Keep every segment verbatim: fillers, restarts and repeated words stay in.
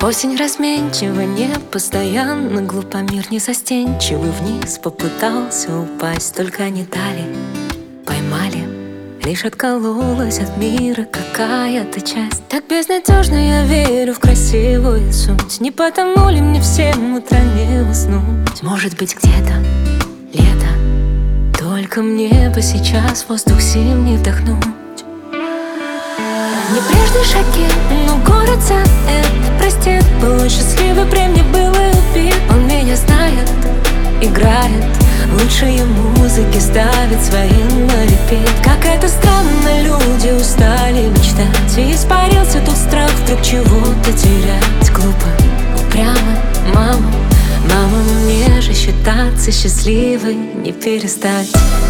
Осень разменчива, не постоянно, глупо мир незастенчивый, вниз попытался упасть, только не дали, поймали. Лишь откололась от мира какая-то часть. Так безнадежно я верю в красивую суть. Не потому ли мне всем утро не уснуть? Может быть, где-то лето, только мне бы сейчас воздух зимний вдохнуть. Не прежние шаги, но город за это простит. Был он счастливый, при мне был и убит. Он меня знает, играет лучшие музыки, ставит свои на репит. Как это странно, люди устали мечтать, и испарился тот страх вдруг чего-то терять. Глупо, упрямо, мама, мама, мне же считаться счастливой не перестать.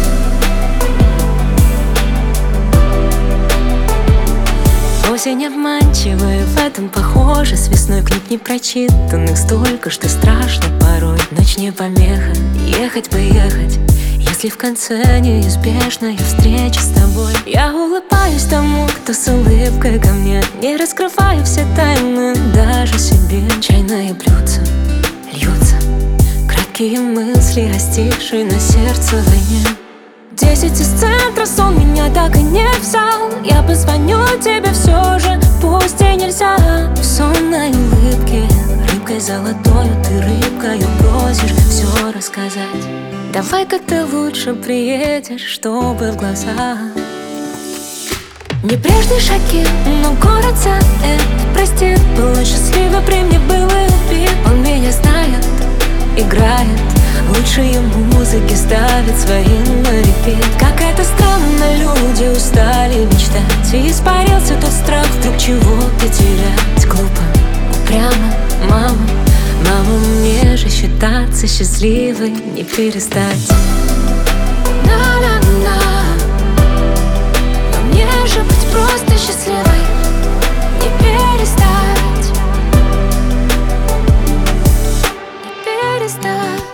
Осень обманчивая, в этом похоже. С весной книг не прочитанных столько, что страшно порой. Ночь не помеха, ехать бы ехать, если в конце неизбежная встреча с тобой. Я улыбаюсь тому, кто с улыбкой ко мне, не раскрываю все тайны даже себе. Чайные блюдца льются, краткие мысли о стихшей на сердце войне. Десять из центра, сон меня так и не взял. Я позвоню тебе все же, пусть и нельзя. В сонной улыбке, рыбкой золотою ты рыбкою просишь все рассказать. Давай-ка ты лучше приедешь, чтобы в глаза. Не прежние шаги, но город за это простит. Был он счастливый, при мне был и убит. Он меня знает, играет лучшие музыки, ставит свои на репит. Как это странно, люди устали мечтать, и испарился тот страх вдруг чего-то терять. Глупо, упрямо, мама, мама, мне же считаться счастливой не перестать. На-на-на, но мне же быть просто счастливой не перестать, не перестать.